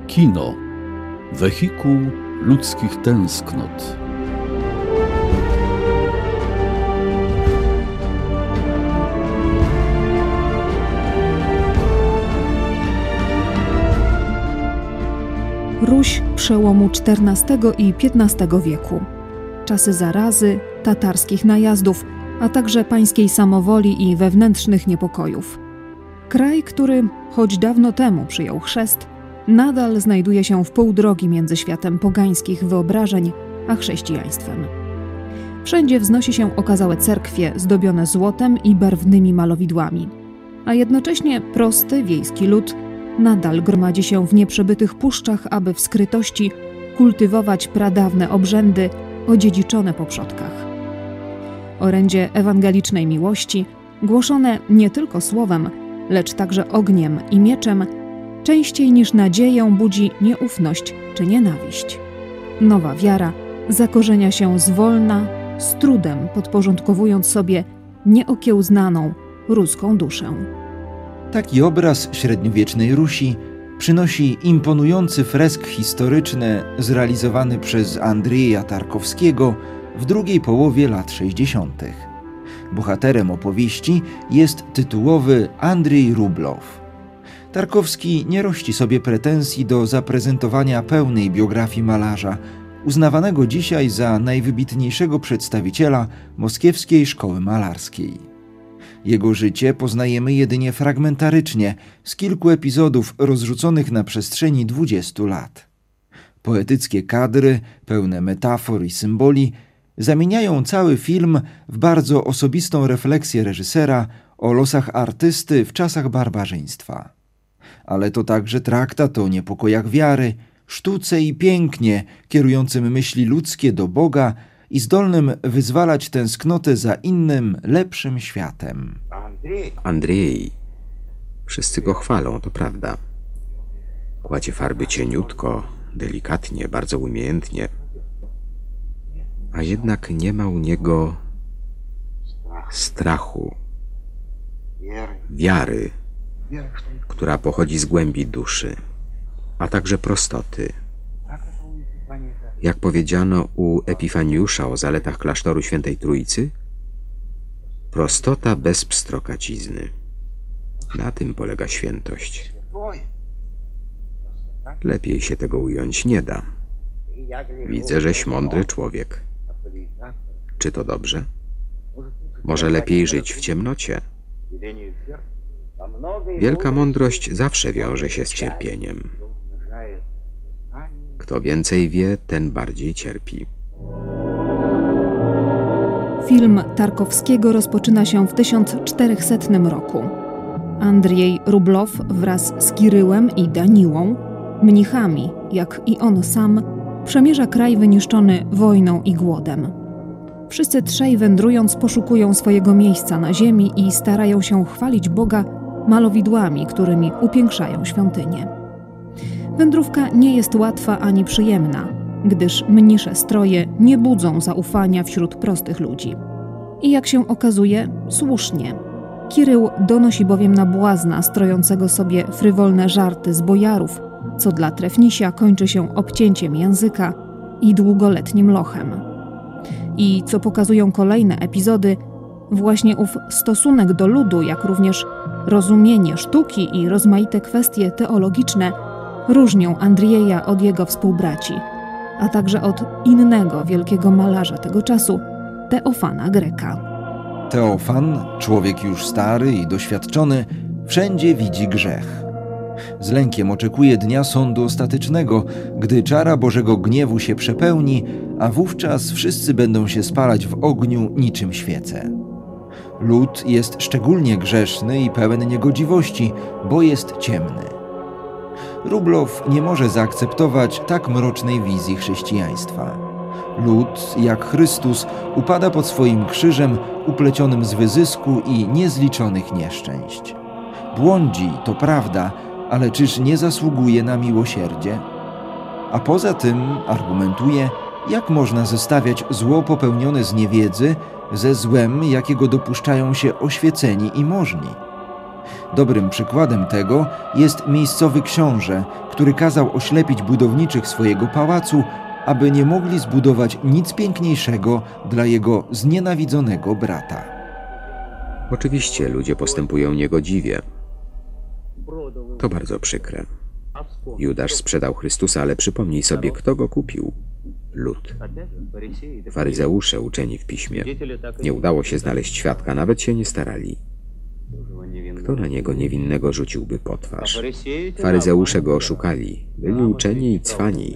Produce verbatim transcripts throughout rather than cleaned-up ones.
Kino. Wehikuł ludzkich tęsknot. Ruś przełomu czternastego i piętnastego wieku. Czasy zarazy, tatarskich najazdów, a także pańskiej samowoli i wewnętrznych niepokojów. Kraj, który, choć dawno temu przyjął chrzest, nadal znajduje się w pół drogi między światem pogańskich wyobrażeń a chrześcijaństwem. Wszędzie wznosi się okazałe cerkwie zdobione złotem i barwnymi malowidłami, a jednocześnie prosty wiejski lud nadal gromadzi się w nieprzebytych puszczach, aby w skrytości kultywować pradawne obrzędy odziedziczone po przodkach. Orędzie ewangelicznej miłości, głoszone nie tylko słowem, lecz także ogniem i mieczem, częściej niż nadzieję budzi nieufność czy nienawiść. Nowa wiara zakorzenia się zwolna, z trudem podporządkowując sobie nieokiełznaną ruską duszę. Taki obraz średniowiecznej Rusi przynosi imponujący fresk historyczny zrealizowany przez Andrieja Tarkowskiego w drugiej połowie lat sześćdziesiątych. Bohaterem opowieści jest tytułowy Andrzej Rublow. Tarkowski nie rości sobie pretensji do zaprezentowania pełnej biografii malarza, uznawanego dzisiaj za najwybitniejszego przedstawiciela moskiewskiej szkoły malarskiej. Jego życie poznajemy jedynie fragmentarycznie z kilku epizodów rozrzuconych na przestrzeni dwudziestu lat. Poetyckie kadry, pełne metafor i symboli, zamieniają cały film w bardzo osobistą refleksję reżysera o losach artysty w czasach barbarzyństwa. Ale to także traktat o niepokojach wiary, sztuce i pięknie, kierującym myśli ludzkie do Boga i zdolnym wyzwalać tęsknotę za innym, lepszym światem. Andrzej. Wszyscy go chwalą, to prawda. Kładzie farby cieniutko, delikatnie, bardzo umiejętnie. A jednak nie ma u niego strachu, wiary, która pochodzi z głębi duszy, a także prostoty. Jak powiedziano u Epifaniusza o zaletach klasztoru Świętej Trójcy, prostota bez pstrokacizny. Na tym polega świętość. Lepiej się tego ująć nie da. Widzę, żeś mądry człowiek. Czy to dobrze? Może lepiej żyć w ciemnocie? Wielka mądrość zawsze wiąże się z cierpieniem. Kto więcej wie, ten bardziej cierpi. Film Tarkowskiego rozpoczyna się w tysiąc czterychsetnym roku. Andrzej Rublow wraz z Kiryłem i Daniłą, mnichami, jak i on sam, przemierza kraj wyniszczony wojną i głodem. Wszyscy trzej wędrując poszukują swojego miejsca na ziemi i starają się chwalić Boga malowidłami, którymi upiększają świątynię. Wędrówka nie jest łatwa ani przyjemna, gdyż mnisze stroje nie budzą zaufania wśród prostych ludzi. I jak się okazuje, słusznie. Kirył donosi bowiem na błazna strojącego sobie frywolne żarty z bojarów, co dla Trefnisia kończy się obcięciem języka i długoletnim lochem. I co pokazują kolejne epizody, właśnie ów stosunek do ludu, jak również rozumienie sztuki i rozmaite kwestie teologiczne różnią Andrieja od jego współbraci, a także od innego wielkiego malarza tego czasu, Teofana Greka. Teofan, człowiek już stary i doświadczony, wszędzie widzi grzech. Z lękiem oczekuje dnia sądu ostatecznego, gdy czara Bożego gniewu się przepełni, a wówczas wszyscy będą się spalać w ogniu niczym świece. Lud jest szczególnie grzeszny i pełen niegodziwości, bo jest ciemny. Rublow nie może zaakceptować tak mrocznej wizji chrześcijaństwa. Lud, jak Chrystus, upada pod swoim krzyżem uplecionym z wyzysku i niezliczonych nieszczęść. Błądzi, to prawda, ale czyż nie zasługuje na miłosierdzie? A poza tym, argumentuje, jak można zestawiać zło popełnione z niewiedzy ze złem, jakiego dopuszczają się oświeceni i możni. Dobrym przykładem tego jest miejscowy książę, który kazał oślepić budowniczych swojego pałacu, aby nie mogli zbudować nic piękniejszego dla jego znienawidzonego brata. Oczywiście ludzie postępują niegodziwie. To bardzo przykre. Judasz sprzedał Chrystusa, ale przypomnij sobie, kto go kupił. Lud. Faryzeusze uczeni w piśmie. Nie udało się znaleźć świadka, nawet się nie starali. Kto na niego niewinnego rzuciłby potwarz? Faryzeusze go oszukali. Byli uczeni i cwani.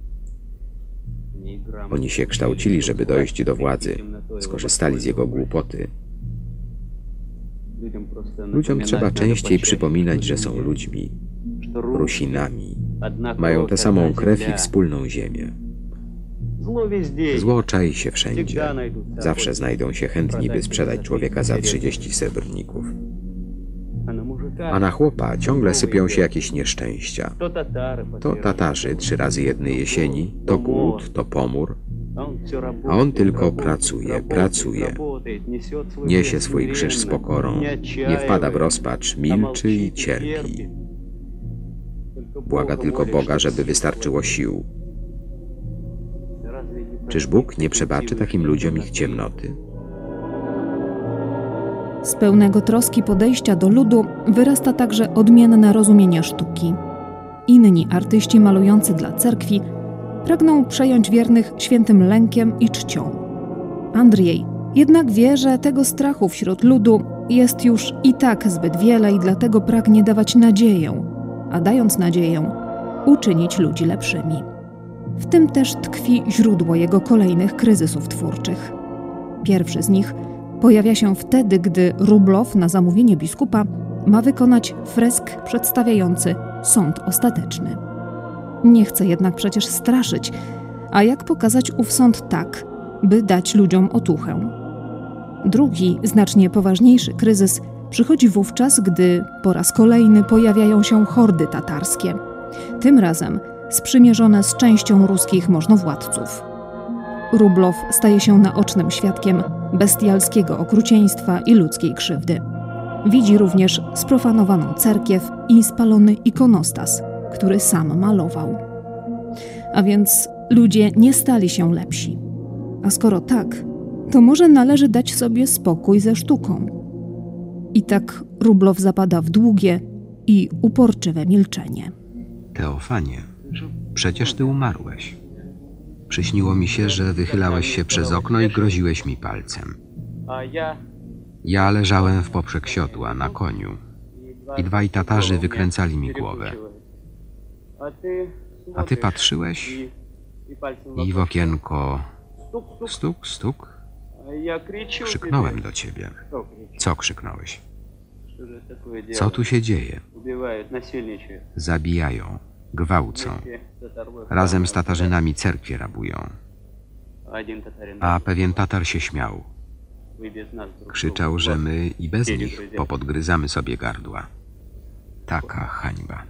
Oni się kształcili, żeby dojść do władzy. Skorzystali z jego głupoty. Ludziom trzeba częściej przypominać, że są ludźmi, Rusinami. Mają tę samą krew i wspólną ziemię. Zło czai się wszędzie. Zawsze znajdą się chętni, by sprzedać człowieka za trzydzieści srebrników. A na chłopa ciągle sypią się jakieś nieszczęścia. To Tatarzy trzy razy jednej jesieni, to głód, to pomór. A on tylko pracuje, pracuje. Niesie swój krzyż z pokorą. Nie wpada w rozpacz, milczy i cierpi. Błaga tylko Boga, żeby wystarczyło sił. Czyż Bóg nie przebaczy takim ludziom ich ciemnoty? Z pełnego troski podejścia do ludu wyrasta także odmienne rozumienie sztuki. Inni artyści malujący dla cerkwi pragną przejąć wiernych świętym lękiem i czcią. Andrzej jednak wie, że tego strachu wśród ludu jest już i tak zbyt wiele i dlatego pragnie dawać nadzieję, a dając nadzieję, uczynić ludzi lepszymi. W tym też tkwi źródło jego kolejnych kryzysów twórczych. Pierwszy z nich pojawia się wtedy, gdy Rublow na zamówienie biskupa ma wykonać fresk przedstawiający sąd ostateczny. Nie chce jednak przecież straszyć, a jak pokazać ów sąd tak, by dać ludziom otuchę? Drugi, znacznie poważniejszy kryzys przychodzi wówczas, gdy po raz kolejny pojawiają się hordy tatarskie. Tym razem sprzymierzone z częścią ruskich możnowładców. Rublow staje się naocznym świadkiem bestialskiego okrucieństwa i ludzkiej krzywdy. Widzi również sprofanowaną cerkiew i spalony ikonostas, który sam malował. A więc ludzie nie stali się lepsi. A skoro tak, to może należy dać sobie spokój ze sztuką. I tak Rublow zapada w długie i uporczywe milczenie. Teofanie, przecież ty umarłeś. Przyśniło mi się, że wychylałeś się przez okno i groziłeś mi palcem. Ja leżałem w poprzek siodła na koniu i dwaj Tatarzy wykręcali mi głowę. A ty patrzyłeś i w okienko stuk, stuk. Krzyknąłem do ciebie. Co krzyknąłeś? Co tu się dzieje? Zabijają, gwałcą. Razem z Tatarzynami cerkwie rabują. A pewien Tatar się śmiał. Krzyczał, że my i bez nich popodgryzamy sobie gardła. Taka hańba.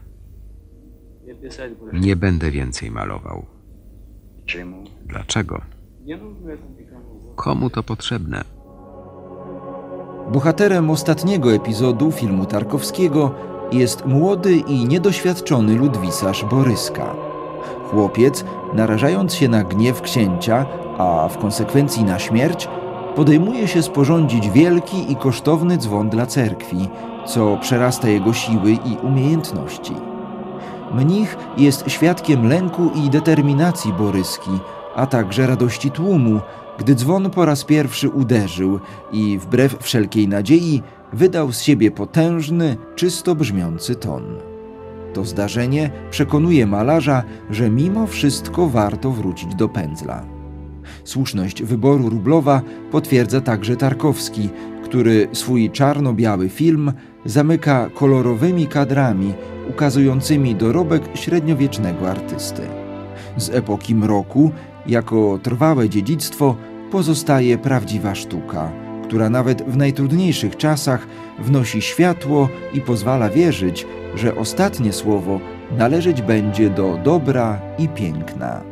Nie będę więcej malował. Dlaczego? Komu to potrzebne? Bohaterem ostatniego epizodu filmu Tarkowskiego jest młody i niedoświadczony ludwisarz Boryska. Chłopiec, narażając się na gniew księcia, a w konsekwencji na śmierć, podejmuje się sporządzić wielki i kosztowny dzwon dla cerkwi, co przerasta jego siły i umiejętności. Mnich jest świadkiem lęku i determinacji Boryski, a także radości tłumu, gdy dzwon po raz pierwszy uderzył i wbrew wszelkiej nadziei wydał z siebie potężny, czysto brzmiący ton. To zdarzenie przekonuje malarza, że mimo wszystko warto wrócić do pędzla. Słuszność wyboru Rublowa potwierdza także Tarkowski, który swój czarno-biały film zamyka kolorowymi kadrami ukazującymi dorobek średniowiecznego artysty. Z epoki mroku, jako trwałe dziedzictwo, pozostaje prawdziwa sztuka, która nawet w najtrudniejszych czasach wnosi światło i pozwala wierzyć, że ostatnie słowo należeć będzie do dobra i piękna.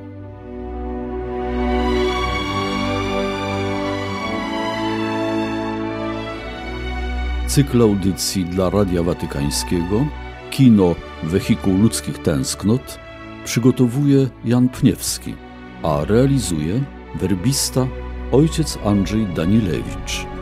Cykl audycji dla Radia Watykańskiego Kino Wehikuł Ludzkich Tęsknot przygotowuje Jan Pniewski, a realizuje werbista ojciec Andrzej Danilewicz.